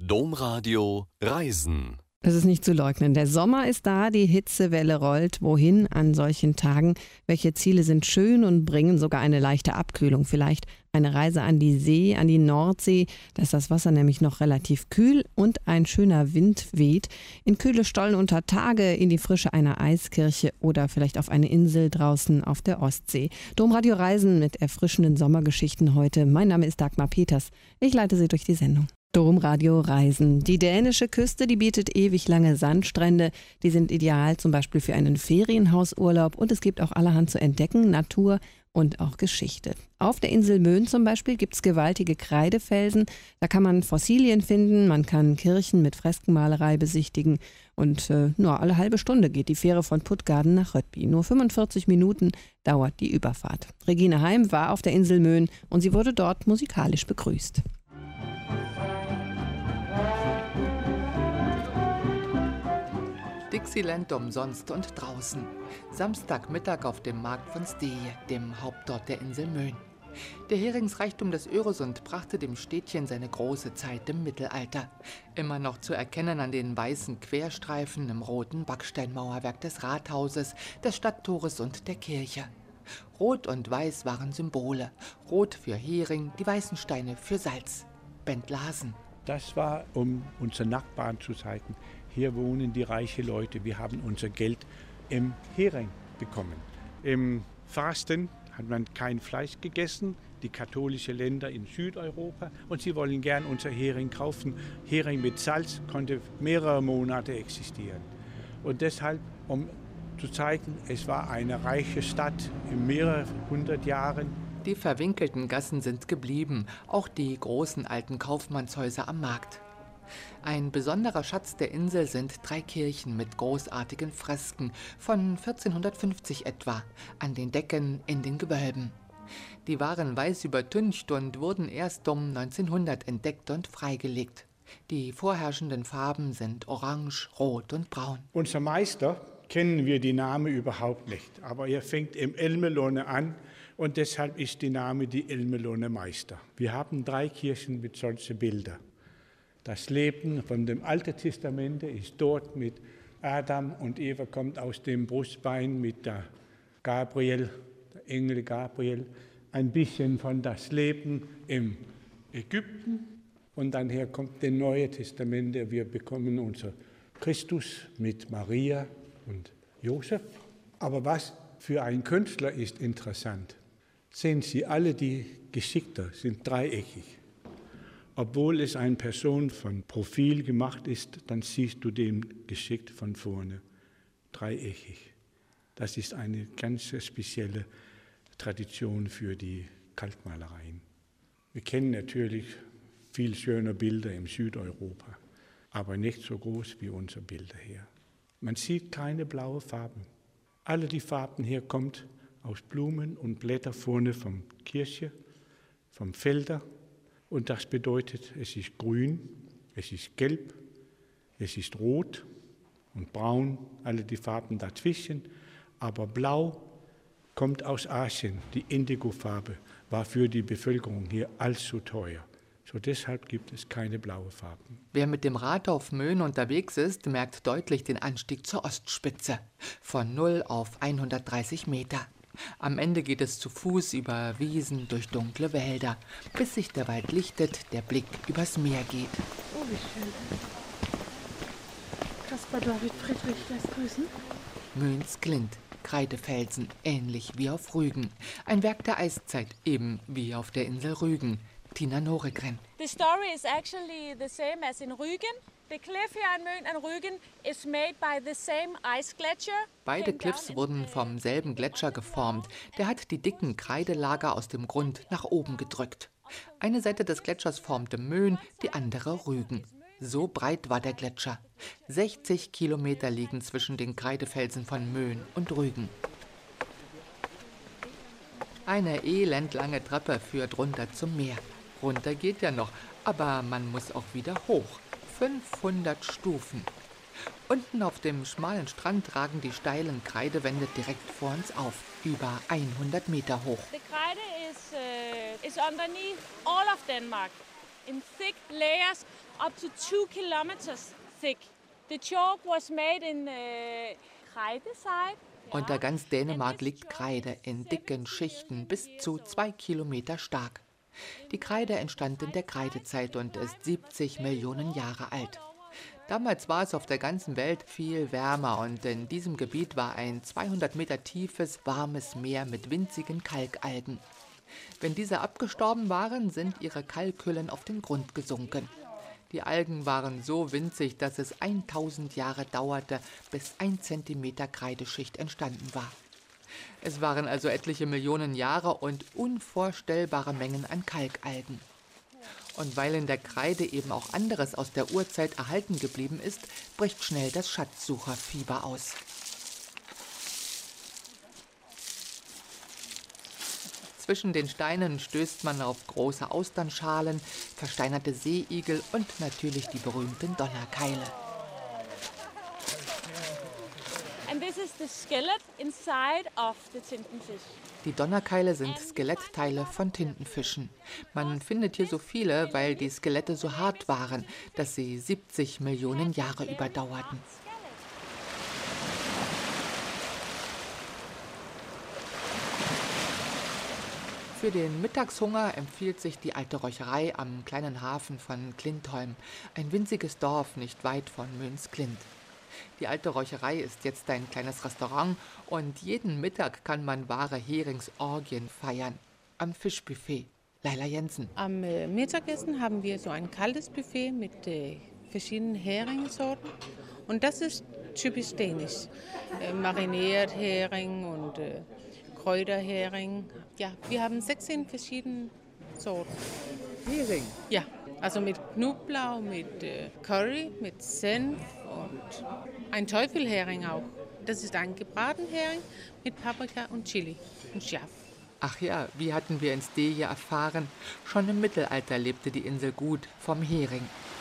Domradio Reisen. Es ist nicht zu leugnen. Der Sommer ist da, die Hitzewelle rollt. Wohin an solchen Tagen? Welche Ziele sind schön und bringen sogar eine leichte Abkühlung? Vielleicht eine Reise an die See, an die Nordsee. Da ist das Wasser nämlich noch relativ kühl und ein schöner Wind weht. In kühle Stollen unter Tage, in die Frische einer Eiskirche oder vielleicht auf eine Insel draußen auf der Ostsee. Domradio Reisen mit erfrischenden Sommergeschichten heute. Mein Name ist Dagmar Peters. Ich leite Sie durch die Sendung. Domradio Reisen. Die dänische Küste, die bietet ewig lange Sandstrände. Die sind ideal zum Beispiel für einen Ferienhausurlaub. Und es gibt auch allerhand zu entdecken, Natur und auch Geschichte. Auf der Insel Møn zum Beispiel gibt es gewaltige Kreidefelsen. Da kann man Fossilien finden, man kann Kirchen mit Freskenmalerei besichtigen. Und nur alle halbe Stunde geht die Fähre von Puttgarden nach Rødby. Nur 45 Minuten dauert die Überfahrt. Regine Heim war auf der Insel Møn und sie wurde dort musikalisch begrüßt. Dixieland umsonst und draußen. Samstagmittag auf dem Markt von Stege, dem Hauptort der Insel Møn. Der Heringsreichtum des Öresund brachte dem Städtchen seine große Zeit im Mittelalter. Immer noch zu erkennen an den weißen Querstreifen im roten Backsteinmauerwerk des Rathauses, des Stadttores und der Kirche. Rot und Weiß waren Symbole. Rot für Hering, die weißen Steine für Salz. Bent Larsen. Das war, um unseren Nachbarn zu zeigen, hier wohnen die reichen Leute, wir haben unser Geld im Hering bekommen. Im Fasten hat man kein Fleisch gegessen, die katholischen Länder in Südeuropa, und sie wollen gern unser Hering kaufen. Hering mit Salz konnte mehrere Monate existieren. Und deshalb, um zu zeigen, es war eine reiche Stadt in mehreren hundert Jahren. Die verwinkelten Gassen sind geblieben, auch die großen alten Kaufmannshäuser am Markt. Ein besonderer Schatz der Insel sind 3 Kirchen mit großartigen Fresken von 1450 etwa, an den Decken, in den Gewölben. Die waren weiß übertüncht und wurden erst um 1900 entdeckt und freigelegt. Die vorherrschenden Farben sind orange, rot und braun. Unser Meister kennen wir die Namen überhaupt nicht, aber er fängt im Elmelunde an und deshalb ist die Name die Elmelunde Meister. Wir haben 3 Kirchen mit solchen Bildern. Das Leben von dem Alten Testament ist dort mit Adam und Eva, kommt aus dem Brustbein mit der Gabriel, der Engel Gabriel. Ein bisschen von das Leben im Ägypten und dann her kommt das Neue Testament. Wir bekommen unser Christus mit Maria und Josef. Aber was für ein Künstler ist interessant, sehen Sie, alle die Gesichter sind dreieckig. Obwohl es eine Person von Profil gemacht ist, dann siehst du den geschickt von vorne, dreieckig. Das ist eine ganz spezielle Tradition für die Kalkmalereien. Wir kennen natürlich viel schöne Bilder im Südeuropa, aber nicht so groß wie unsere Bilder hier. Man sieht keine blaue Farben. Alle die Farben hier kommen aus Blumen und Blätter vorne vom Kirche, vom Felder. Und das bedeutet, es ist grün, es ist gelb, es ist rot und braun, alle die Farben dazwischen. Aber blau kommt aus Asien. Die Indigofarbe war für die Bevölkerung hier allzu teuer. So deshalb gibt es keine blaue Farben. Wer mit dem Rad auf Møn unterwegs ist, merkt deutlich den Anstieg zur Ostspitze. Von 0 auf 130 Meter. Am Ende geht es zu Fuß über Wiesen, durch dunkle Wälder, bis sich der Wald lichtet, der Blick übers Meer geht. Oh, wie schön. Caspar David Friedrich lässt grüßen. Møns Klint, Kreidefelsen, ähnlich wie auf Rügen. Ein Werk der Eiszeit, eben wie auf der Insel Rügen. Tina Noregren. The story is actually the same as in Rügen. The cliff here in Møn and Rügen is made by the same ice glacier. Beide Cliffs wurden vom selben Gletscher geformt. Der hat die dicken Kreidelager aus dem Grund nach oben gedrückt. Eine Seite des Gletschers formte Møn, die andere Rügen. So breit war der Gletscher. 60 Kilometer liegen zwischen den Kreidefelsen von Møn und Rügen. Eine elendlange Treppe führt runter zum Meer. Runter geht ja noch, aber man muss auch wieder hoch. 500 Stufen. Unten auf dem schmalen Strand ragen die steilen Kreidewände direkt vor uns auf, über 100 Meter hoch. The Kreide is underneath all of Denmark in thick layers up to 2 kilometers thick. The chalk was made in Kreidezeit. Unter ganz Dänemark liegt Kreide in dicken Schichten bis zu 2 Kilometer stark. Die Kreide entstand in der Kreidezeit und ist 70 Millionen Jahre alt. Damals war es auf der ganzen Welt viel wärmer und in diesem Gebiet war ein 200 Meter tiefes, warmes Meer mit winzigen Kalkalgen. Wenn diese abgestorben waren, sind ihre Kalkhüllen auf den Grund gesunken. Die Algen waren so winzig, dass es 1000 Jahre dauerte, bis 1 Zentimeter Kreideschicht entstanden war. Es waren also etliche Millionen Jahre und unvorstellbare Mengen an Kalkalgen. Und weil in der Kreide eben auch anderes aus der Urzeit erhalten geblieben ist, bricht schnell das Schatzsucherfieber aus. Zwischen den Steinen stößt man auf große Austernschalen, versteinerte Seeigel und natürlich die berühmten Donnerkeile. And this is the skeleton inside of the Tintenfisch. Die Donnerkeile sind Skelettteile von Tintenfischen. Man findet hier so viele, weil die Skelette so hart waren, dass sie 70 Millionen Jahre überdauerten. Für den Mittagshunger empfiehlt sich die alte Räucherei am kleinen Hafen von Klintholm, ein winziges Dorf nicht weit von Møns-Klint. Die alte Räucherei ist jetzt ein kleines Restaurant und jeden Mittag kann man wahre Heringsorgien feiern. Am Fischbuffet. Laila Jensen. Am Mittagessen haben wir so ein kaltes Buffet mit verschiedenen Heringssorten. Und das ist typisch dänisch. Mariniert Hering und Kräuterhering. Ja, wir haben 16 verschiedene Sorten. Hering? Ja, also mit Knoblauch, mit Curry, mit Senf und ein Teufelhering auch. Das ist ein gebratener Hering mit Paprika und Chili und scharf. Ach ja, wie hatten wir in Stege erfahren, schon im Mittelalter lebte die Insel gut vom Hering.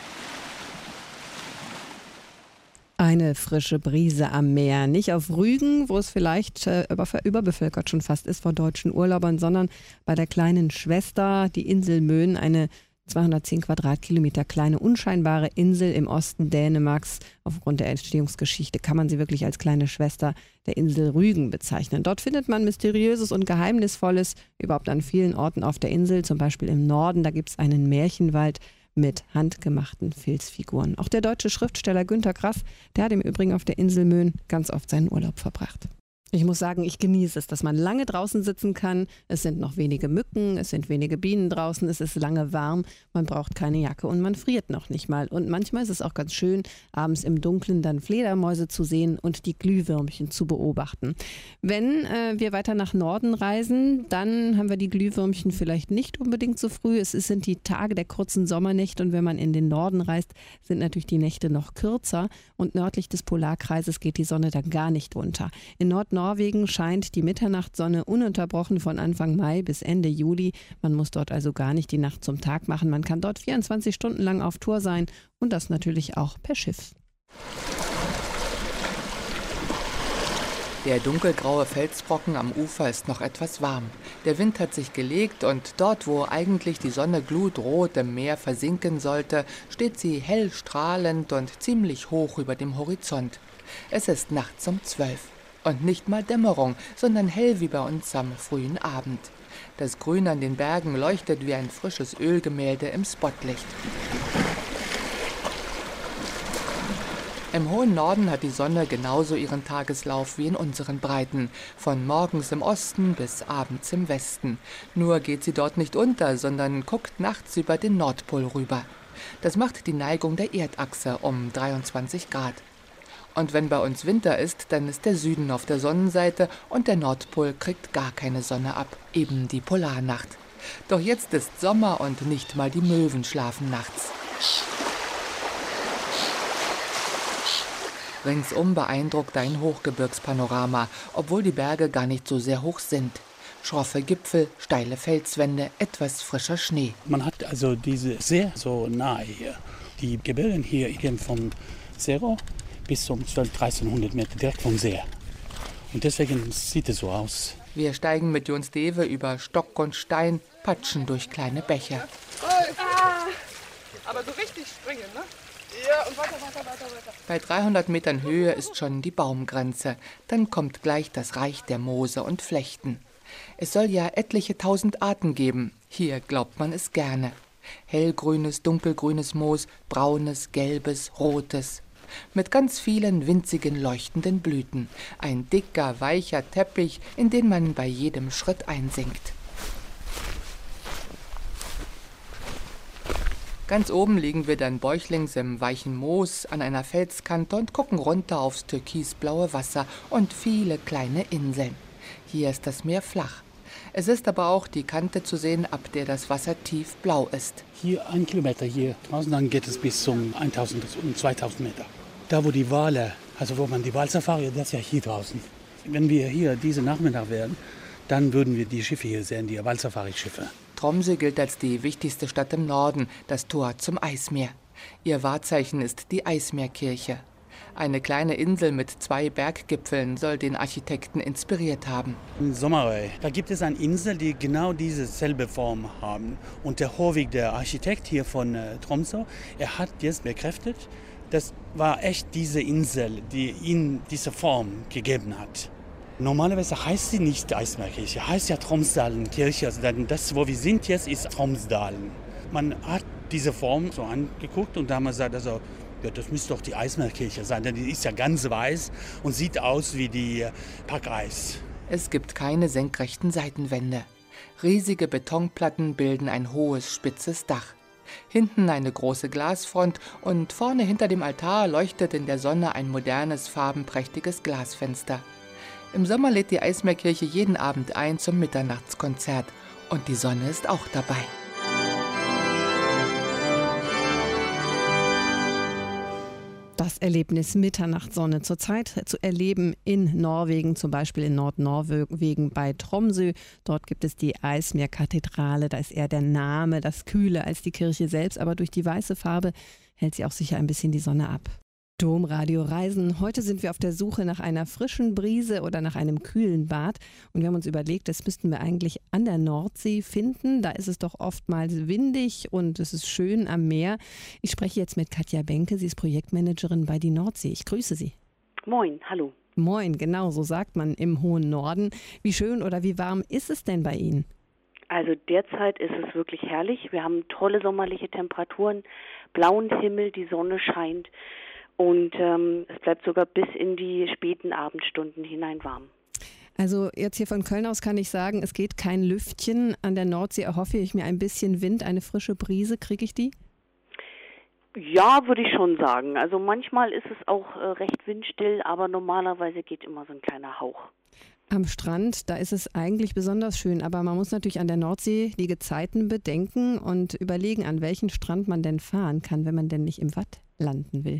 Eine frische Brise am Meer. Nicht auf Rügen, wo es vielleicht überbevölkert schon fast ist vor deutschen Urlaubern, sondern bei der kleinen Schwester, die Insel Møn, eine 210 Quadratkilometer kleine, unscheinbare Insel im Osten Dänemarks. Aufgrund der Entstehungsgeschichte kann man sie wirklich als kleine Schwester der Insel Rügen bezeichnen. Dort findet man Mysteriöses und Geheimnisvolles überhaupt an vielen Orten auf der Insel. Zum Beispiel im Norden, da gibt es einen Märchenwald mit handgemachten Filzfiguren. Auch der deutsche Schriftsteller Günter Grass, der hat im Übrigen auf der Insel Møn ganz oft seinen Urlaub verbracht. Ich muss sagen, ich genieße es, dass man lange draußen sitzen kann. Es sind noch wenige Mücken, es sind wenige Bienen draußen, es ist lange warm, man braucht keine Jacke und man friert noch nicht mal. Und manchmal ist es auch ganz schön, abends im Dunkeln dann Fledermäuse zu sehen und die Glühwürmchen zu beobachten. Wenn wir weiter nach Norden reisen, dann haben wir die Glühwürmchen vielleicht nicht unbedingt so früh. Es sind die Tage der kurzen Sommernächte und wenn man in den Norden reist, sind natürlich die Nächte noch kürzer und nördlich des Polarkreises geht die Sonne dann gar nicht unter. In Nordnorwegen scheint die Mitternachtssonne ununterbrochen von Anfang Mai bis Ende Juli. Man muss dort also gar nicht die Nacht zum Tag machen. Man kann dort 24 Stunden lang auf Tour sein und das natürlich auch per Schiff. Der dunkelgraue Felsbrocken am Ufer ist noch etwas warm. Der Wind hat sich gelegt und dort, wo eigentlich die Sonne glutrot im Meer versinken sollte, steht sie hell strahlend und ziemlich hoch über dem Horizont. Es ist nachts um 12. Und nicht mal Dämmerung, sondern hell wie bei uns am frühen Abend. Das Grün an den Bergen leuchtet wie ein frisches Ölgemälde im Spotlicht. Im hohen Norden hat die Sonne genauso ihren Tageslauf wie in unseren Breiten, von morgens im Osten bis abends im Westen. Nur geht sie dort nicht unter, sondern guckt nachts über den Nordpol rüber. Das macht die Neigung der Erdachse um 23 Grad. Und wenn bei uns Winter ist, dann ist der Süden auf der Sonnenseite und der Nordpol kriegt gar keine Sonne ab, eben die Polarnacht. Doch jetzt ist Sommer und nicht mal die Möwen schlafen nachts. Ringsum beeindruckt ein Hochgebirgspanorama, obwohl die Berge gar nicht so sehr hoch sind. Schroffe Gipfel, steile Felswände, etwas frischer Schnee. Man hat also diese sehr so nahe hier. Die Gebirge hier gehen von Zero bis um 1300 Meter direkt vom See. Und deswegen sieht es so aus. Wir steigen mit Jon Steve über Stock und Stein, patschen durch kleine Bäche. aber so richtig springen, ne? Ja, und weiter. Bei 300 Metern Höhe ist schon die Baumgrenze. Dann kommt gleich das Reich der Moose und Flechten. Es soll ja etliche tausend Arten geben. Hier glaubt man es gerne. Hellgrünes, dunkelgrünes Moos, braunes, gelbes, rotes. Mit ganz vielen winzigen leuchtenden Blüten. Ein dicker, weicher Teppich, in den man bei jedem Schritt einsinkt. Ganz oben liegen wir dann bäuchlings im weichen Moos an einer Felskante und gucken runter aufs türkisblaue Wasser und viele kleine Inseln. Hier ist das Meer flach. Es ist aber auch die Kante zu sehen, ab der das Wasser tiefblau ist. Hier 1 Kilometer hier draußen, dann geht es bis zum 1000 und 2000 Meter. Da wo die Wale, also wo man die Walsafari, das ist ja hier draußen. Wenn wir hier diesen Nachmittag wären, dann würden wir die Schiffe hier sehen, die Walsafari-Schiffe. Tromsø gilt als die wichtigste Stadt im Norden, das Tor zum Eismeer. Ihr Wahrzeichen ist die Eismeerkirche. Eine kleine Insel mit 2 Berggipfeln soll den Architekten inspiriert haben. In Sommerøy, da gibt es eine Insel, die genau diese selbe Form haben. Und der Horvig, der Architekt hier von Tromsø, er hat jetzt bekräftigt, das war echt diese Insel, die ihm diese Form gegeben hat. Normalerweise heißt sie nicht Eismeerkirche, heißt ja Tromsdalenkirche. Also das, wo wir sind jetzt, ist Tromsdalen. Man hat diese Form so angeguckt und da haben wir gesagt, also, ja, das müsste doch die Eismeerkirche sein, denn die ist ja ganz weiß und sieht aus wie die Packeis. Es gibt keine senkrechten Seitenwände. Riesige Betonplatten bilden ein hohes, spitzes Dach. Hinten eine große Glasfront und vorne hinter dem Altar leuchtet in der Sonne ein modernes, farbenprächtiges Glasfenster. Im Sommer lädt die Eismeerkirche jeden Abend ein zum Mitternachtskonzert. Und die Sonne ist auch dabei. Das Erlebnis Mitternachtssonne zurzeit zu erleben in Norwegen, zum Beispiel in Nordnorwegen bei Tromsø. Dort gibt es die Eismeerkathedrale, da ist eher der Name, das Kühle als die Kirche selbst, aber durch die weiße Farbe hält sie auch sicher ein bisschen die Sonne ab. Domradio Reisen. Heute sind wir auf der Suche nach einer frischen Brise oder nach einem kühlen Bad. Und wir haben uns überlegt, das müssten wir eigentlich an der Nordsee finden. Da ist es doch oftmals windig und es ist schön am Meer. Ich spreche jetzt mit Katja Benke. Sie ist Projektmanagerin bei die Nordsee. Ich grüße Sie. Moin, hallo. Moin, genau, so sagt man im hohen Norden. Wie schön oder wie warm ist es denn bei Ihnen? Also derzeit ist es wirklich herrlich. Wir haben tolle sommerliche Temperaturen, blauen Himmel, die Sonne scheint. Und es bleibt sogar bis in die späten Abendstunden hinein warm. Also jetzt hier von Köln aus kann ich sagen, es geht kein Lüftchen. An der Nordsee erhoffe ich mir ein bisschen Wind, eine frische Brise. Kriege ich die? Ja, würde ich schon sagen. Also manchmal ist es auch recht windstill, aber normalerweise geht immer so ein kleiner Hauch. Am Strand, da ist es eigentlich besonders schön, aber man muss natürlich an der Nordsee die Gezeiten bedenken und überlegen, an welchen Strand man denn fahren kann, wenn man denn nicht im Watt landen will.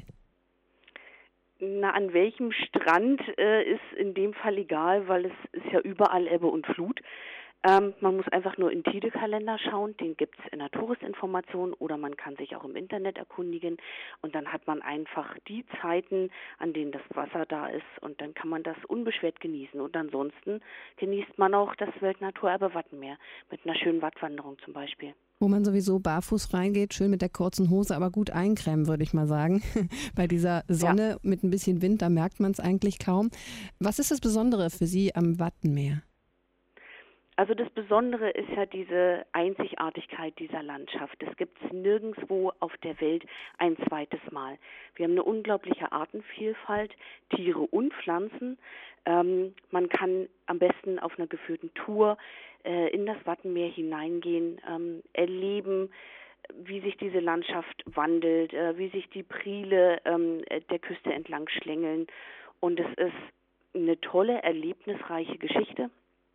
Na, an welchem Strand ist in dem Fall egal, weil es ist ja überall Ebbe und Flut. Man muss einfach nur in den Tide-Kalender schauen, den gibt es in der Touristinformation oder man kann sich auch im Internet erkundigen und dann hat man einfach die Zeiten, an denen das Wasser da ist und dann kann man das unbeschwert genießen und ansonsten genießt man auch das Weltnaturerbe Wattenmeer mit einer schönen Wattwanderung zum Beispiel. Wo man sowieso barfuß reingeht, schön mit der kurzen Hose, aber gut eincremen, würde ich mal sagen. Bei dieser Sonne mit ein bisschen Wind, da merkt man es eigentlich kaum. Was ist das Besondere für Sie am Wattenmeer? Also das Besondere ist ja diese Einzigartigkeit dieser Landschaft. Das gibt es nirgendwo auf der Welt ein zweites Mal. Wir haben eine unglaubliche Artenvielfalt, Tiere und Pflanzen. Man kann am besten auf einer geführten Tour in das Wattenmeer hineingehen, erleben, wie sich diese Landschaft wandelt, wie sich die Priele der Küste entlang schlängeln. Und es ist eine tolle, erlebnisreiche Geschichte.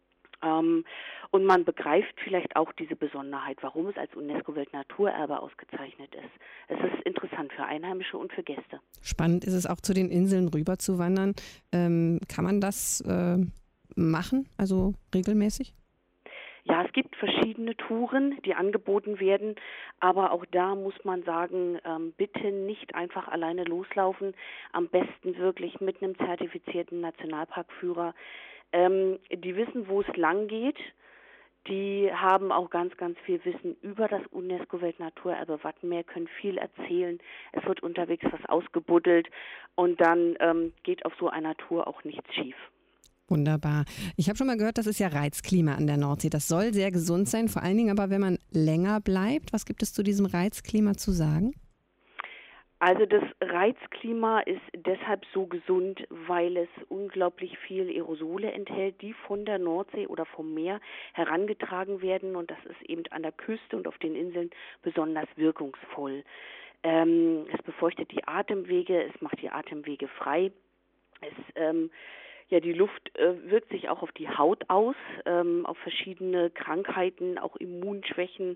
Und man begreift vielleicht auch diese Besonderheit, warum es als UNESCO-Weltnaturerbe ausgezeichnet ist. Es ist interessant für Einheimische und für Gäste. Spannend ist es auch, zu den Inseln rüber zu wandern. Kann man das machen, also regelmäßig? Ja, es gibt verschiedene Touren, die angeboten werden, aber auch da muss man sagen, bitte nicht einfach alleine loslaufen, am besten wirklich mit einem zertifizierten Nationalparkführer. Die wissen, wo es lang geht, Die haben auch ganz, ganz viel Wissen über das UNESCO-Weltnaturerbe Wattenmeer, können viel erzählen. Es wird unterwegs was ausgebuddelt und dann geht auf so einer Tour auch nichts schief. Wunderbar. Ich habe schon mal gehört, das ist ja Reizklima an der Nordsee. Das soll sehr gesund sein, vor allen Dingen aber, wenn man länger bleibt. Was gibt es zu diesem Reizklima zu sagen? Also das Reizklima ist deshalb so gesund, weil es unglaublich viel Aerosole enthält, die von der Nordsee oder vom Meer herangetragen werden. Und das ist eben an der Küste und auf den Inseln besonders wirkungsvoll. Es befeuchtet die Atemwege, es macht die Atemwege frei. Die Luft wirkt sich auch auf die Haut aus, auf verschiedene Krankheiten, auch Immunschwächen.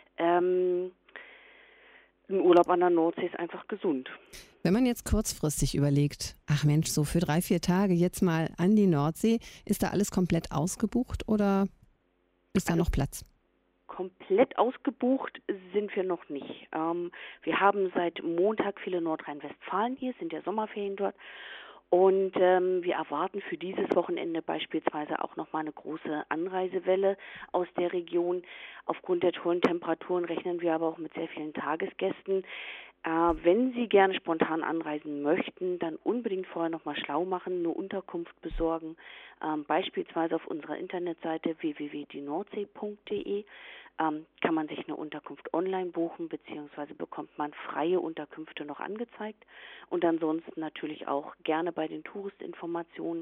Ein Urlaub an der Nordsee ist einfach gesund. Wenn man jetzt kurzfristig überlegt, ach Mensch, so für 3-4 Tage jetzt mal an die Nordsee, ist da alles komplett ausgebucht oder ist da noch Platz? Komplett ausgebucht sind wir noch nicht. Wir haben seit Montag viele Nordrhein-Westfalen hier, sind ja Sommerferien dort. Und wir erwarten für dieses Wochenende beispielsweise auch nochmal eine große Anreisewelle aus der Region. Aufgrund der tollen Temperaturen rechnen wir aber auch mit sehr vielen Tagesgästen. Wenn Sie gerne spontan anreisen möchten, dann unbedingt vorher nochmal schlau machen, eine Unterkunft besorgen, beispielsweise auf unserer Internetseite www.dienordsee.de. Kann man sich eine Unterkunft online buchen, beziehungsweise bekommt man freie Unterkünfte noch angezeigt und ansonsten natürlich auch gerne bei den Touristinformationen.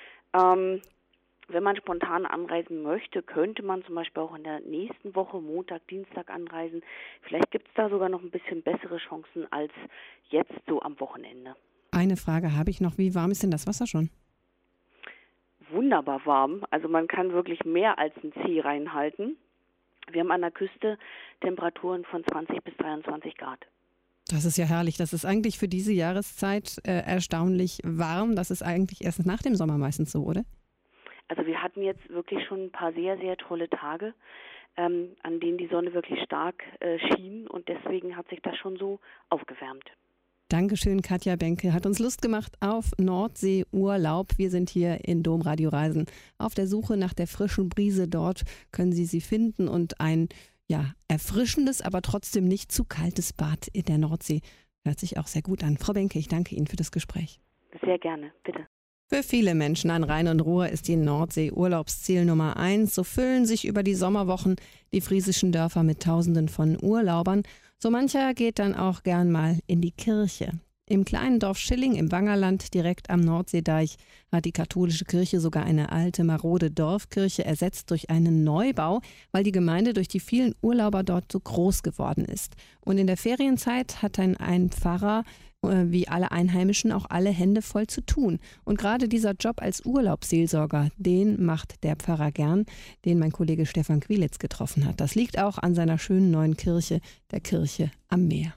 Wenn man spontan anreisen möchte, könnte man zum Beispiel auch in der nächsten Woche, Montag, Dienstag anreisen. Vielleicht gibt es da sogar noch ein bisschen bessere Chancen als jetzt so am Wochenende. Eine Frage habe ich noch, wie warm ist denn das Wasser schon? Wunderbar warm, also man kann wirklich mehr als ein Zeh reinhalten. Wir haben an der Küste Temperaturen von 20 bis 23 Grad. Das ist ja herrlich. Das ist eigentlich für diese Jahreszeit erstaunlich warm. Das ist eigentlich erst nach dem Sommer meistens so, oder? Also wir hatten jetzt wirklich schon ein paar sehr, sehr tolle Tage, an denen die Sonne wirklich stark schien und deswegen hat sich das schon so aufgewärmt. Dankeschön, Katja Benke. Hat uns Lust gemacht auf Nordseeurlaub. Wir sind hier in Domradio Reisen auf der Suche nach der frischen Brise. Dort können Sie sie finden und ein erfrischendes, aber trotzdem nicht zu kaltes Bad in der Nordsee. Hört sich auch sehr gut an. Frau Benke, ich danke Ihnen für das Gespräch. Sehr gerne, bitte. Für viele Menschen an Rhein und Ruhr ist die Nordsee Urlaubsziel Nummer 1. So füllen sich über die Sommerwochen die friesischen Dörfer mit Tausenden von Urlaubern. So mancher geht dann auch gern mal in die Kirche. Im kleinen Dorf Schilling im Wangerland, direkt am Nordseedeich, hat die katholische Kirche sogar eine alte, marode Dorfkirche ersetzt durch einen Neubau, weil die Gemeinde durch die vielen Urlauber dort so groß geworden ist. Und in der Ferienzeit hat dann ein Pfarrer, wie alle Einheimischen, auch alle Hände voll zu tun. Und gerade dieser Job als Urlaubsseelsorger, den macht der Pfarrer gern, den mein Kollege Stefan Quilitz getroffen hat. Das liegt auch an seiner schönen neuen Kirche, der Kirche am Meer.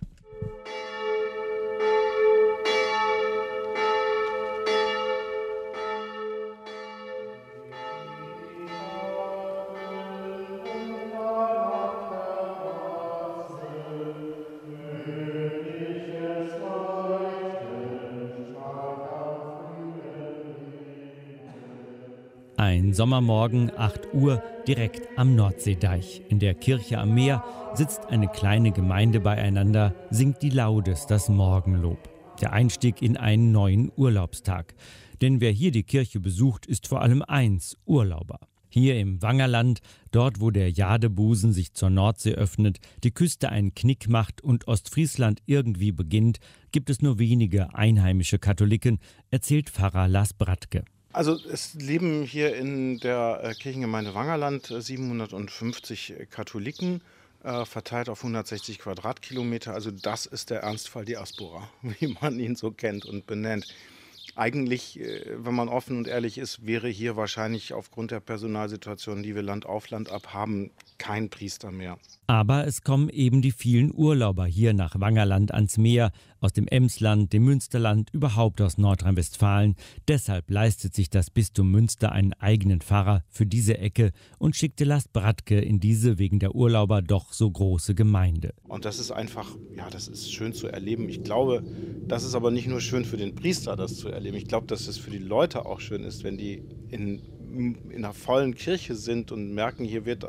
Ein Sommermorgen, 8 Uhr, direkt am Nordseedeich. In der Kirche am Meer sitzt eine kleine Gemeinde beieinander, singt die Laudes das Morgenlob. Der Einstieg in einen neuen Urlaubstag. Denn wer hier die Kirche besucht, ist vor allem eins: Urlauber. Hier im Wangerland, dort wo der Jadebusen sich zur Nordsee öffnet, die Küste einen Knick macht und Ostfriesland irgendwie beginnt, gibt es nur wenige einheimische Katholiken, erzählt Pfarrer Lars Bratke. Also es leben hier in der Kirchengemeinde Wangerland 750 Katholiken, verteilt auf 160 Quadratkilometer. Also das ist der Ernstfall Diaspora, wie man ihn so kennt und benennt. Eigentlich, wenn man offen und ehrlich ist, wäre hier wahrscheinlich aufgrund der Personalsituation, die wir Land auf Land ab haben, kein Priester mehr. Aber es kommen eben die vielen Urlauber hier nach Wangerland ans Meer, aus dem Emsland, dem Münsterland, überhaupt aus Nordrhein-Westfalen. Deshalb leistet sich das Bistum Münster einen eigenen Pfarrer für diese Ecke und schickte Lars Bratke in diese wegen der Urlauber doch so große Gemeinde. Und das ist einfach, das ist schön zu erleben. Ich glaube, das ist aber nicht nur schön für den Priester, das zu erleben. Ich glaube, dass es für die Leute auch schön ist, wenn die in in einer vollen Kirche sind und merken, hier wird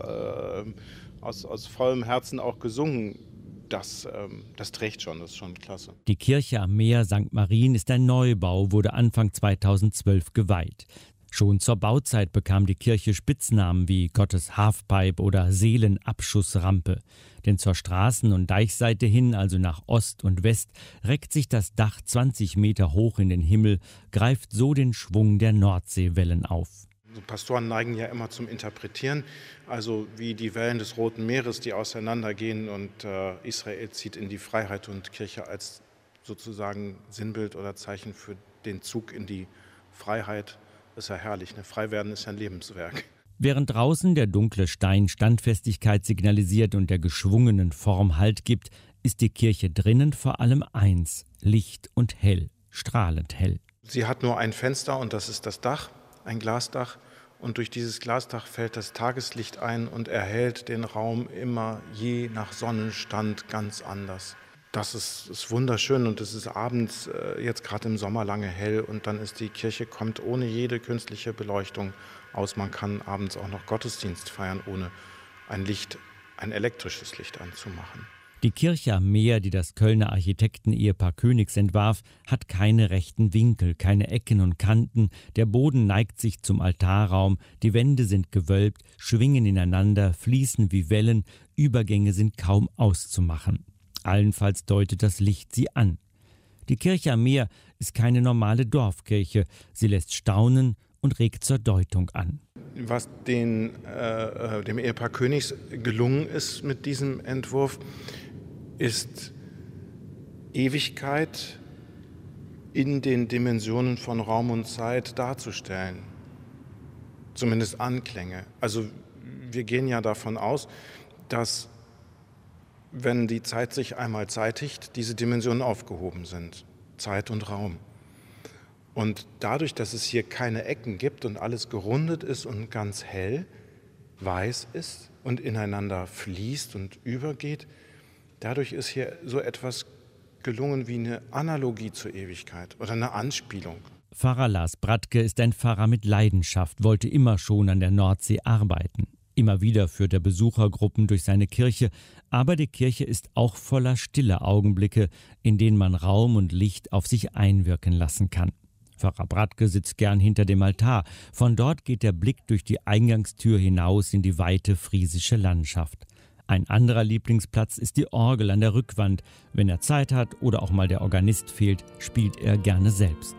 aus vollem Herzen auch gesungen, das trägt schon, das ist schon klasse. Die Kirche am Meer St. Marien ist ein Neubau, wurde Anfang 2012 geweiht. Schon zur Bauzeit bekam die Kirche Spitznamen wie Gottes Halfpipe oder Seelenabschussrampe. Denn zur Straßen- und Deichseite hin, also nach Ost und West, reckt sich das Dach 20 Meter hoch in den Himmel, greift so den Schwung der Nordseewellen auf. Pastoren neigen ja immer zum Interpretieren, also wie die Wellen des Roten Meeres, die auseinandergehen und Israel zieht in die Freiheit und Kirche als sozusagen Sinnbild oder Zeichen für den Zug in die Freiheit. Das ist ja herrlich, ne? Frei werden ist ja ein Lebenswerk. Während draußen der dunkle Stein Standfestigkeit signalisiert und der geschwungenen Form Halt gibt, ist die Kirche drinnen vor allem eins: Licht und hell, strahlend hell. Sie hat nur ein Fenster und das ist das Dach, ein Glasdach. Und durch dieses Glasdach fällt das Tageslicht ein und erhellt den Raum immer je nach Sonnenstand ganz anders. Das ist wunderschön und es ist abends, jetzt gerade im Sommer, lange hell und dann ist die Kirche, kommt ohne jede künstliche Beleuchtung aus. Man kann abends auch noch Gottesdienst feiern, ohne ein elektrisches Licht anzumachen. Die Kirche am Meer, die das Kölner Architekten-Ehepaar Königs entwarf, hat keine rechten Winkel, keine Ecken und Kanten. Der Boden neigt sich zum Altarraum, die Wände sind gewölbt, schwingen ineinander, fließen wie Wellen, Übergänge sind kaum auszumachen. Allenfalls deutet das Licht sie an. Die Kirche am Meer ist keine normale Dorfkirche. Sie lässt staunen und regt zur Deutung an. Was dem Ehepaar Königs gelungen ist mit diesem Entwurf, ist Ewigkeit in den Dimensionen von Raum und Zeit darzustellen. Zumindest Anklänge. Also wir gehen ja davon aus, dass, wenn die Zeit sich einmal zeitigt, diese Dimensionen aufgehoben sind. Zeit und Raum. Und dadurch, dass es hier keine Ecken gibt und alles gerundet ist und ganz hell, weiß ist und ineinander fließt und übergeht, dadurch ist hier so etwas gelungen wie eine Analogie zur Ewigkeit oder eine Anspielung. Pfarrer Lars Bradtke ist ein Pfarrer mit Leidenschaft, wollte immer schon an der Nordsee arbeiten. Immer wieder führt er Besuchergruppen durch seine Kirche, aber die Kirche ist auch voller stiller Augenblicke, in denen man Raum und Licht auf sich einwirken lassen kann. Pfarrer Bradtke sitzt gern hinter dem Altar. Von dort geht der Blick durch die Eingangstür hinaus in die weite friesische Landschaft. Ein anderer Lieblingsplatz ist die Orgel an der Rückwand. Wenn er Zeit hat oder auch mal der Organist fehlt, spielt er gerne selbst.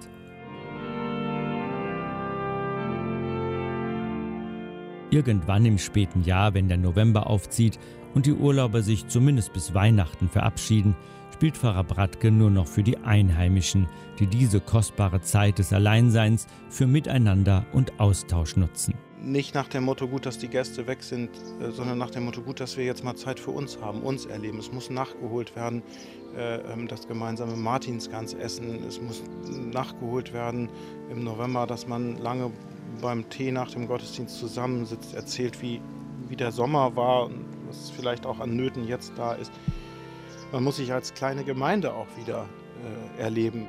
Irgendwann im späten Jahr, wenn der November aufzieht und die Urlauber sich zumindest bis Weihnachten verabschieden, spielt Pfarrer Bradtke nur noch für die Einheimischen, die diese kostbare Zeit des Alleinseins für Miteinander und Austausch nutzen. Nicht nach dem Motto, gut, dass die Gäste weg sind, sondern nach dem Motto, gut, dass wir jetzt mal Zeit für uns haben, uns erleben. Es muss nachgeholt werden, das gemeinsame Martinsgansessen. Es muss nachgeholt werden im November, dass man lange beim Tee nach dem Gottesdienst zusammensitzt, erzählt, wie der Sommer war und was vielleicht auch an Nöten jetzt da ist. Man muss sich als kleine Gemeinde auch wieder erleben.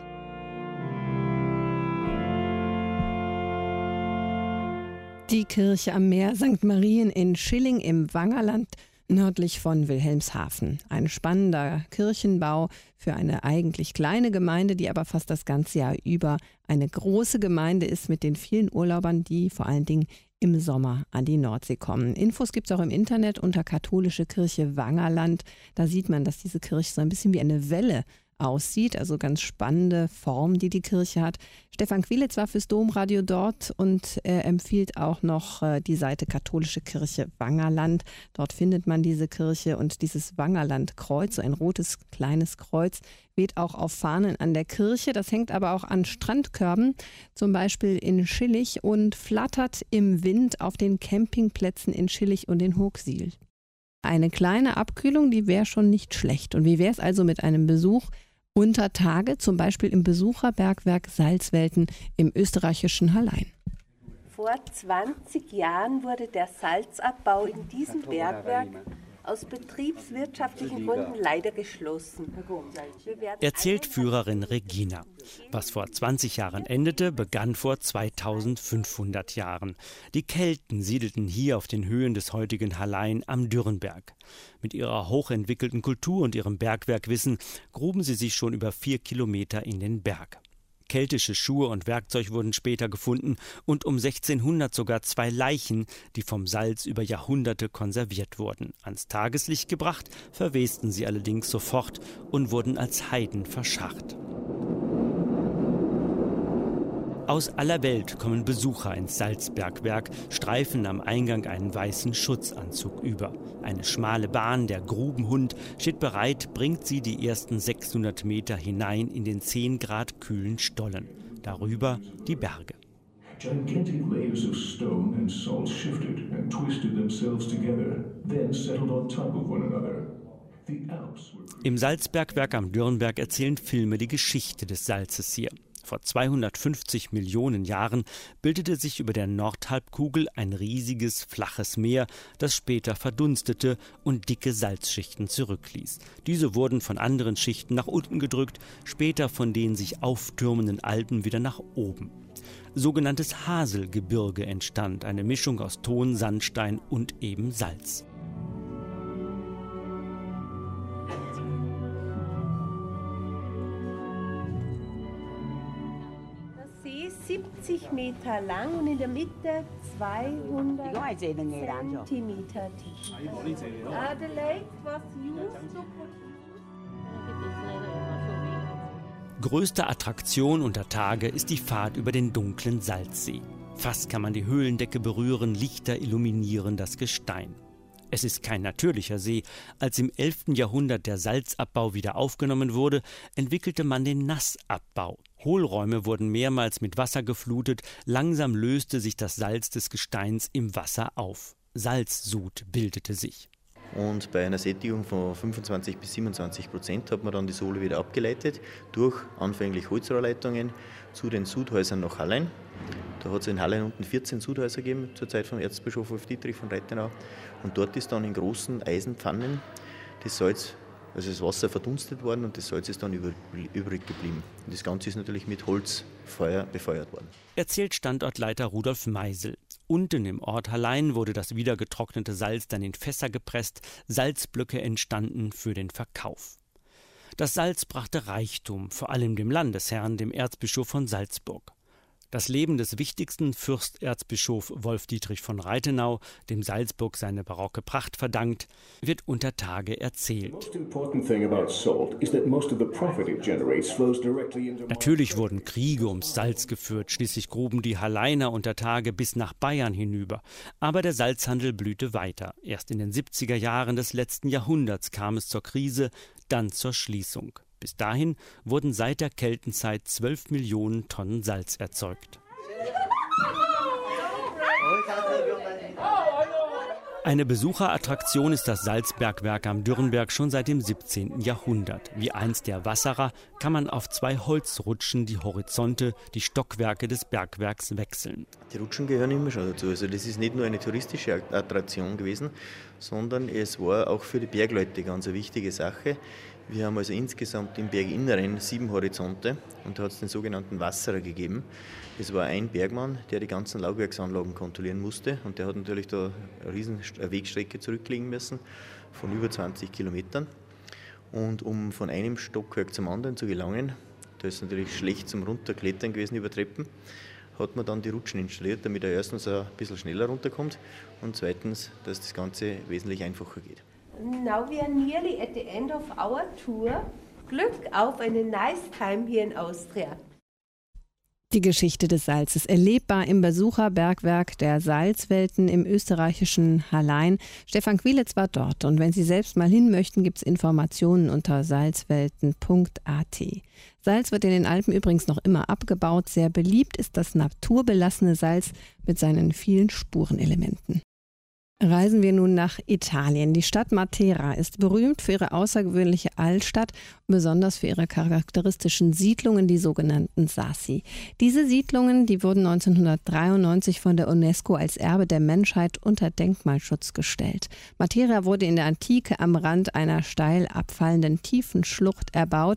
Die Kirche am Meer St. Marien in Schilling im Wangerland, nördlich von Wilhelmshaven. Ein spannender Kirchenbau für eine eigentlich kleine Gemeinde, die aber fast das ganze Jahr über eine große Gemeinde ist mit den vielen Urlaubern, die vor allen Dingen im Sommer an die Nordsee kommen. Infos gibt es auch im Internet unter Katholische Kirche Wangerland. Da sieht man, dass diese Kirche so ein bisschen wie eine Welle aussieht, also ganz spannende Form, die die Kirche hat. Stefan Quilitz war fürs Domradio dort und er empfiehlt auch noch die Seite Katholische Kirche Wangerland. Dort findet man diese Kirche und dieses Wangerlandkreuz, so ein rotes kleines Kreuz, weht auch auf Fahnen an der Kirche. Das hängt aber auch an Strandkörben, zum Beispiel in Schillig, und flattert im Wind auf den Campingplätzen in Schillig und in Hoogsiel. Eine kleine Abkühlung, die wäre schon nicht schlecht. Und wie wäre es also mit einem Besuch unter Tage, zum Beispiel im Besucherbergwerk Salzwelten im österreichischen Hallein? Vor 20 Jahren wurde der Salzabbau in diesem Bergwerk aus betriebswirtschaftlichen Gründen leider geschlossen. Erzählt Führerin Regina. Was vor 20 Jahren endete, begann vor 2500 Jahren. Die Kelten siedelten hier auf den Höhen des heutigen Hallein am Dürrenberg. Mit ihrer hochentwickelten Kultur und ihrem Bergwerkwissen gruben sie sich schon über 4 Kilometer in den Berg. Keltische Schuhe und Werkzeug wurden später gefunden und um 1600 sogar 2 Leichen, die vom Salz über Jahrhunderte konserviert wurden. Ans Tageslicht gebracht, verwesten sie allerdings sofort und wurden als Heiden verscharrt. Aus aller Welt kommen Besucher ins Salzbergwerk, streifen am Eingang einen weißen Schutzanzug über. Eine schmale Bahn, der Grubenhund, steht bereit, bringt sie die ersten 600 Meter hinein in den 10 Grad kühlen Stollen. Darüber die Berge. Gigantic layers of stone and salt shifted and twisted themselves together, then settled on top of one another. Im Salzbergwerk am Dürrenberg erzählen Filme die Geschichte des Salzes hier. Vor 250 Millionen Jahren bildete sich über der Nordhalbkugel ein riesiges, flaches Meer, das später verdunstete und dicke Salzschichten zurückließ. Diese wurden von anderen Schichten nach unten gedrückt, später von den sich auftürmenden Alpen wieder nach oben. Sogenanntes Haselgebirge entstand, eine Mischung aus Ton, Sandstein und eben Salz. Der See ist 70 Meter lang und in der Mitte 200 Zentimeter tief. The lake was used to Größte Attraktion unter Tage ist die Fahrt über den dunklen Salzsee. Fast kann man die Höhlendecke berühren, Lichter illuminieren das Gestein. Es ist kein natürlicher See. Als im 11. Jahrhundert der Salzabbau wieder aufgenommen wurde, entwickelte man den Nassabbau. Hohlräume wurden mehrmals mit Wasser geflutet, langsam löste sich das Salz des Gesteins im Wasser auf. Salzsud bildete sich. Und bei einer Sättigung von 25 bis 27% hat man dann die Sohle wieder abgeleitet durch anfänglich Holzrohrleitungen zu den Sudhäusern nach Hallein. Da hat es in Hallein unten 14 Sudhäuser gegeben, zur Zeit vom Erzbischof Wolf Dietrich von Reitenau. Und dort ist dann in großen Eisenpfannen das Salz, also das Wasser verdunstet worden und das Salz ist dann übrig geblieben. Und das Ganze ist natürlich mit Holzfeuer befeuert worden. Erzählt Standortleiter Rudolf Meisel. Unten im Ort Hallein wurde das wieder getrocknete Salz dann in Fässer gepresst, Salzblöcke entstanden für den Verkauf. Das Salz brachte Reichtum, vor allem dem Landesherrn, dem Erzbischof von Salzburg. Das Leben des wichtigsten Fürsterzbischof Wolf Dietrich von Reitenau, dem Salzburg seine barocke Pracht verdankt, wird unter Tage erzählt. Natürlich wurden Kriege ums Salz geführt, schließlich gruben die Halleiner unter Tage bis nach Bayern hinüber. Aber der Salzhandel blühte weiter. Erst in den 70er Jahren des letzten Jahrhunderts kam es zur Krise, dann zur Schließung. Bis dahin wurden seit der Keltenzeit 12 Millionen Tonnen Salz erzeugt. Eine Besucherattraktion ist das Salzbergwerk am Dürrenberg schon seit dem 17. Jahrhundert. Wie einst der Wasserer kann man auf 2 Holzrutschen die Horizonte, die Stockwerke des Bergwerks wechseln. Die Rutschen gehören immer schon dazu. Also das ist nicht nur eine touristische Attraktion gewesen, sondern es war auch für die Bergleute ganz eine wichtige Sache. Wir haben also insgesamt im Berginneren 7 Horizonte und da hat es den sogenannten Wasserer gegeben. Das war ein Bergmann, der die ganzen Laubwerksanlagen kontrollieren musste und der hat natürlich da eine riesen Wegstrecke zurücklegen müssen von über 20 Kilometern. Und um von einem Stockwerk zum anderen zu gelangen, das ist natürlich schlecht zum Runterklettern gewesen über Treppen, hat man dann die Rutschen installiert, damit er erstens ein bisschen schneller runterkommt und zweitens, dass das Ganze wesentlich einfacher geht. Now we are nearly at the end of our tour. Glück auf eine nice time hier in Austria. Die Geschichte des Salzes, erlebbar im Besucherbergwerk der Salzwelten im österreichischen Hallein. Stefan Quilitz war dort und wenn Sie selbst mal hin möchten, gibt es Informationen unter salzwelten.at. Salz wird in den Alpen übrigens noch immer abgebaut. Sehr beliebt ist das naturbelassene Salz mit seinen vielen Spurenelementen. Reisen wir nun nach Italien. Die Stadt Matera ist berühmt für ihre außergewöhnliche Altstadt, besonders für ihre charakteristischen Siedlungen, die sogenannten Sassi. Diese Siedlungen, die wurden 1993 von der UNESCO als Erbe der Menschheit unter Denkmalschutz gestellt. Matera wurde in der Antike am Rand einer steil abfallenden tiefen Schlucht erbaut.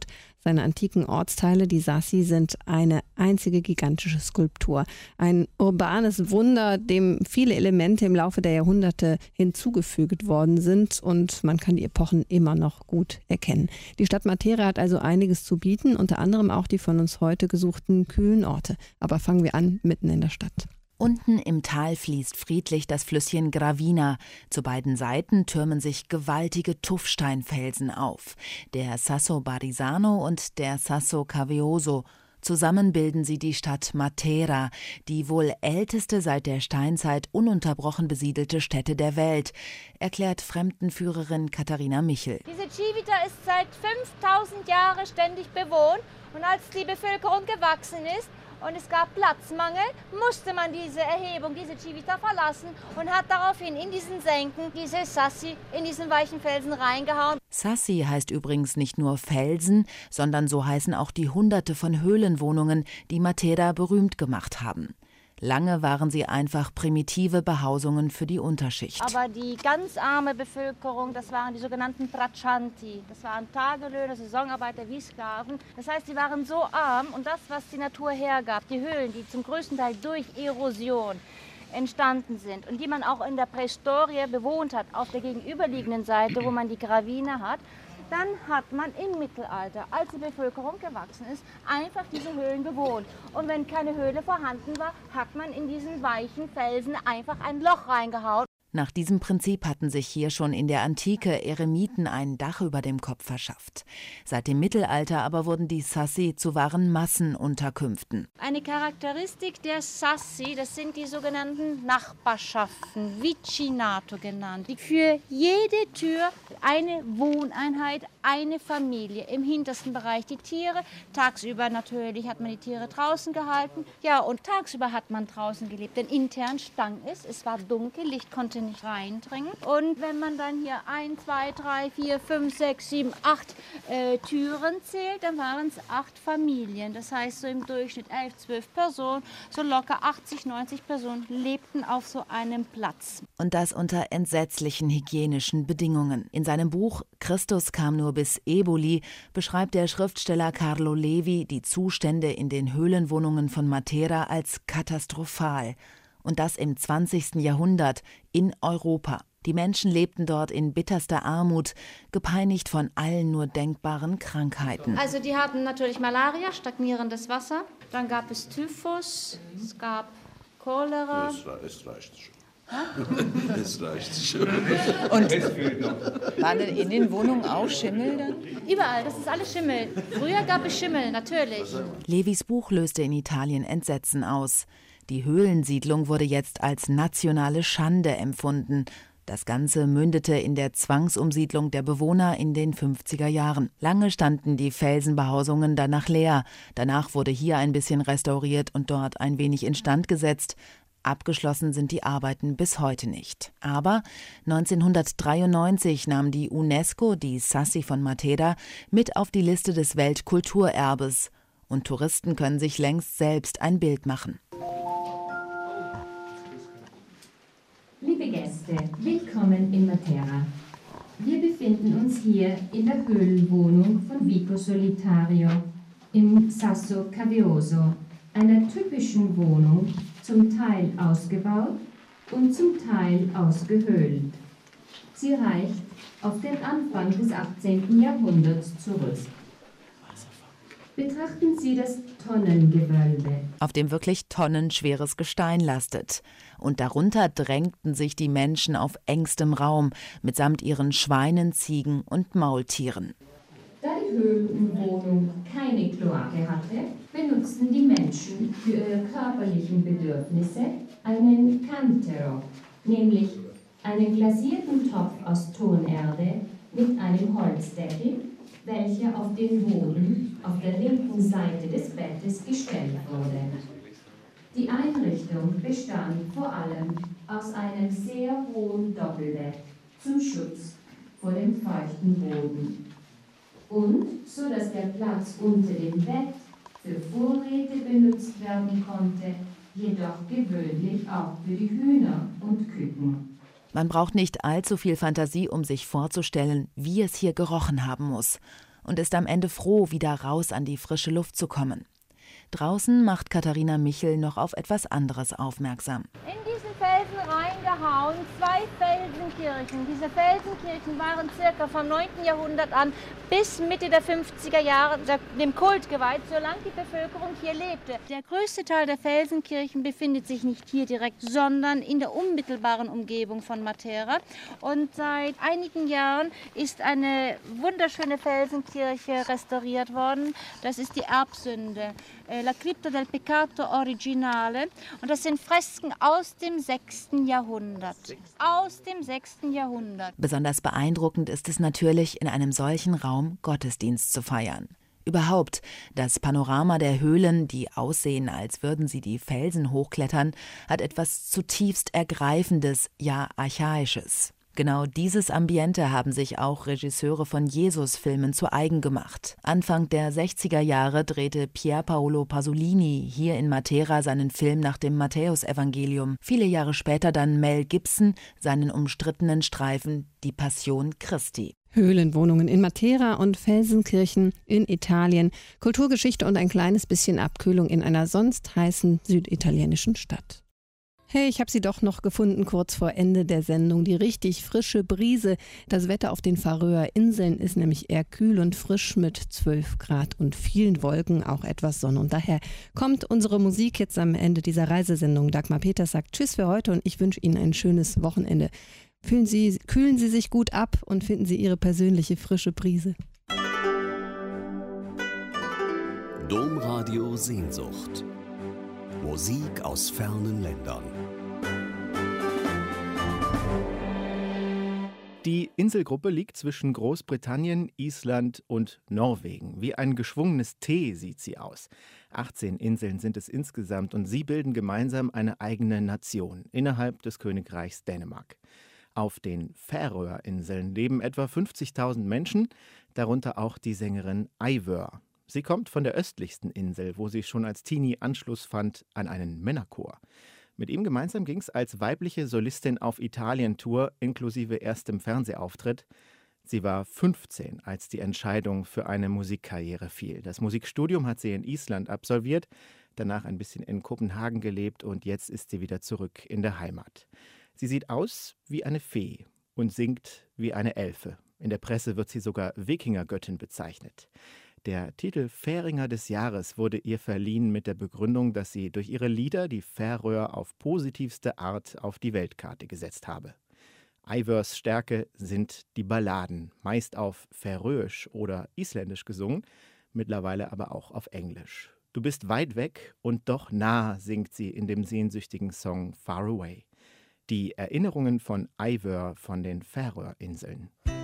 Seine antiken Ortsteile, die Sassi, sind eine einzige gigantische Skulptur. Ein urbanes Wunder, dem viele Elemente im Laufe der Jahrhunderte hinzugefügt worden sind und man kann die Epochen immer noch gut erkennen. Die Stadt Matera hat also einiges zu bieten, unter anderem auch die von uns heute gesuchten kühlen Orte. Aber fangen wir an, mitten in der Stadt. Unten im Tal fließt friedlich das Flüsschen Gravina. Zu beiden Seiten türmen sich gewaltige Tuffsteinfelsen auf. Der Sasso Barisano und der Sasso Cavioso. Zusammen bilden sie die Stadt Matera, die wohl älteste seit der Steinzeit ununterbrochen besiedelte Stätte der Welt, erklärt Fremdenführerin Katharina Michel. Diese Civita ist seit 5000 Jahren ständig bewohnt und als die Bevölkerung gewachsen ist und es gab Platzmangel, musste man diese Erhebung, diese Civita verlassen und hat daraufhin in diesen Senken diese Sassi in diesen weichen Felsen reingehauen. Sassi heißt übrigens nicht nur Felsen, sondern so heißen auch die Hunderte von Höhlenwohnungen, die Matera berühmt gemacht haben. Lange waren sie einfach primitive Behausungen für die Unterschicht. Aber die ganz arme Bevölkerung, das waren die sogenannten Braccianti. Das waren Tagelöhner, Saisonarbeiter wie Sklaven. Das heißt, sie waren so arm und das, was die Natur hergab, die Höhlen, die zum größten Teil durch Erosion entstanden sind und die man auch in der Prähistorie bewohnt hat, auf der gegenüberliegenden Seite, wo man die Gravine hat, dann hat man im Mittelalter, als die Bevölkerung gewachsen ist, einfach diese Höhlen bewohnt. Und wenn keine Höhle vorhanden war, hat man in diesen weichen Felsen einfach ein Loch reingehauen. Nach diesem Prinzip hatten sich hier schon in der Antike Eremiten ein Dach über dem Kopf verschafft. Seit dem Mittelalter aber wurden die Sassi zu wahren Massenunterkünften. Eine Charakteristik der Sassi, das sind die sogenannten Nachbarschaften, Vicinato genannt. Für jede Tür eine Wohneinheit, eine Familie. Im hintersten Bereich die Tiere. Tagsüber natürlich hat man die Tiere draußen gehalten. Ja, und tagsüber hat man draußen gelebt, denn intern stank es war dunkel, Licht konnte nicht reindringen. Und wenn man dann hier 1, 2, 3, 4, 5, 6, 7, 8 Türen zählt, dann waren es 8 Familien. Das heißt, so im Durchschnitt 11, 12 Personen, so locker 80, 90 Personen lebten auf so einem Platz. Und das unter entsetzlichen hygienischen Bedingungen. In seinem Buch Christus kam nur bis Eboli beschreibt der Schriftsteller Carlo Levi die Zustände in den Höhlenwohnungen von Matera als katastrophal. Und das im 20. Jahrhundert in Europa. Die Menschen lebten dort in bitterster Armut, gepeinigt von allen nur denkbaren Krankheiten. Also die hatten natürlich Malaria, stagnierendes Wasser. Dann gab es Typhus, es gab Cholera. Es reicht schon. Es reicht schon. Und waren denn in den Wohnungen auch Schimmel dann? Überall, das ist alles Schimmel. Früher gab es Schimmel, natürlich. Levis Buch löste in Italien Entsetzen aus. Die Höhlensiedlung wurde jetzt als nationale Schande empfunden. Das Ganze mündete in der Zwangsumsiedlung der Bewohner in den 50er Jahren. Lange standen die Felsenbehausungen danach leer. Danach wurde hier ein bisschen restauriert und dort ein wenig instand gesetzt. Abgeschlossen sind die Arbeiten bis heute nicht. Aber 1993 nahm die UNESCO die Sassi von Matera mit auf die Liste des Weltkulturerbes. Und Touristen können sich längst selbst ein Bild machen. Liebe Gäste, willkommen in Matera. Wir befinden uns hier in der Höhlenwohnung von Vico Solitario im Sasso Cavioso, einer typischen Wohnung, zum Teil ausgebaut und zum Teil ausgehöhlt. Sie reicht auf den Anfang des 18. Jahrhunderts zurück. Betrachten Sie das Tonnengewölbe, auf dem wirklich tonnenschweres Gestein lastet. Und darunter drängten sich die Menschen auf engstem Raum, mitsamt ihren Schweinen, Ziegen und Maultieren. Da die Höhlenwohnung keine Kloake hatte, benutzten die Menschen für ihre körperlichen Bedürfnisse einen Cantero, nämlich einen glasierten Topf aus Tonerde mit einem Holzdeckel, welcher auf den Boden auf der linken Seite des Bettes gestellt wurde. Die Einrichtung bestand vor allem aus einem sehr hohen Doppelbett zum Schutz vor dem feuchten Boden und so dass der Platz unter dem Bett für Vorräte benutzt werden konnte, jedoch gewöhnlich auch für die Hühner und Küken. Man braucht nicht allzu viel Fantasie, um sich vorzustellen, wie es hier gerochen haben muss. und ist am Ende froh, wieder raus an die frische Luft zu kommen. Draußen macht Katharina Michel noch auf etwas anderes aufmerksam. In diesen Felsen reingehauen 2 Felsenkirchen. Diese Felsenkirchen waren circa vom 9. Jahrhundert an bis Mitte der 50er Jahre dem Kult geweiht, solange die Bevölkerung hier lebte. Der größte Teil der Felsenkirchen befindet sich nicht hier direkt, sondern in der unmittelbaren Umgebung von Matera. Und seit einigen Jahren ist eine wunderschöne Felsenkirche restauriert worden. Das ist die Erbsünde. La Cripta del Peccato Originale. Und das sind Fresken aus dem 6. Jahrhundert. Aus dem 6. Jahrhundert. Besonders beeindruckend ist es natürlich, in einem solchen Raum Gottesdienst zu feiern. Überhaupt, das Panorama der Höhlen, die aussehen, als würden sie die Felsen hochklettern, hat etwas zutiefst Ergreifendes, ja Archaisches. Genau dieses Ambiente haben sich auch Regisseure von Jesus-Filmen zu eigen gemacht. Anfang der 60er Jahre drehte Pier Paolo Pasolini hier in Matera seinen Film nach dem Matthäusevangelium. Viele Jahre später dann Mel Gibson seinen umstrittenen Streifen Die Passion Christi. Höhlenwohnungen in Matera und Felsenkirchen in Italien, Kulturgeschichte und ein kleines bisschen Abkühlung in einer sonst heißen süditalienischen Stadt. Hey, ich habe sie doch noch gefunden, kurz vor Ende der Sendung. Die richtig frische Brise. Das Wetter auf den Färöer Inseln ist nämlich eher kühl und frisch mit 12 Grad und vielen Wolken, auch etwas Sonne. Und daher kommt unsere Musik jetzt am Ende dieser Reisesendung. Dagmar Peters sagt Tschüss für heute und ich wünsche Ihnen ein schönes Wochenende. Kühlen Sie sich gut ab und finden Sie Ihre persönliche frische Brise. Domradio Sehnsucht. Musik aus fernen Ländern. Die Inselgruppe liegt zwischen Großbritannien, Island und Norwegen. Wie ein geschwungenes T sieht sie aus. 18 Inseln sind es insgesamt und sie bilden gemeinsam eine eigene Nation innerhalb des Königreichs Dänemark. Auf den Färöerinseln leben etwa 50.000 Menschen, darunter auch die Sängerin Eivør. Sie kommt von der östlichsten Insel, wo sie schon als Teenie Anschluss fand an einen Männerchor. Mit ihm gemeinsam ging es als weibliche Solistin auf Italien-Tour inklusive erstem Fernsehauftritt. Sie war 15, als die Entscheidung für eine Musikkarriere fiel. Das Musikstudium hat sie in Island absolviert, danach ein bisschen in Kopenhagen gelebt und jetzt ist sie wieder zurück in der Heimat. Sie sieht aus wie eine Fee und singt wie eine Elfe. In der Presse wird sie sogar Wikingergöttin bezeichnet. Der Titel Färinger des Jahres wurde ihr verliehen mit der Begründung, dass sie durch ihre Lieder die Färöer auf positivste Art auf die Weltkarte gesetzt habe. Eivørs Stärke sind die Balladen, meist auf Färöisch oder Isländisch gesungen, mittlerweile aber auch auf Englisch. Du bist weit weg und doch nah, singt sie in dem sehnsüchtigen Song Far Away. Die Erinnerungen von Eivør von den Färöerinseln.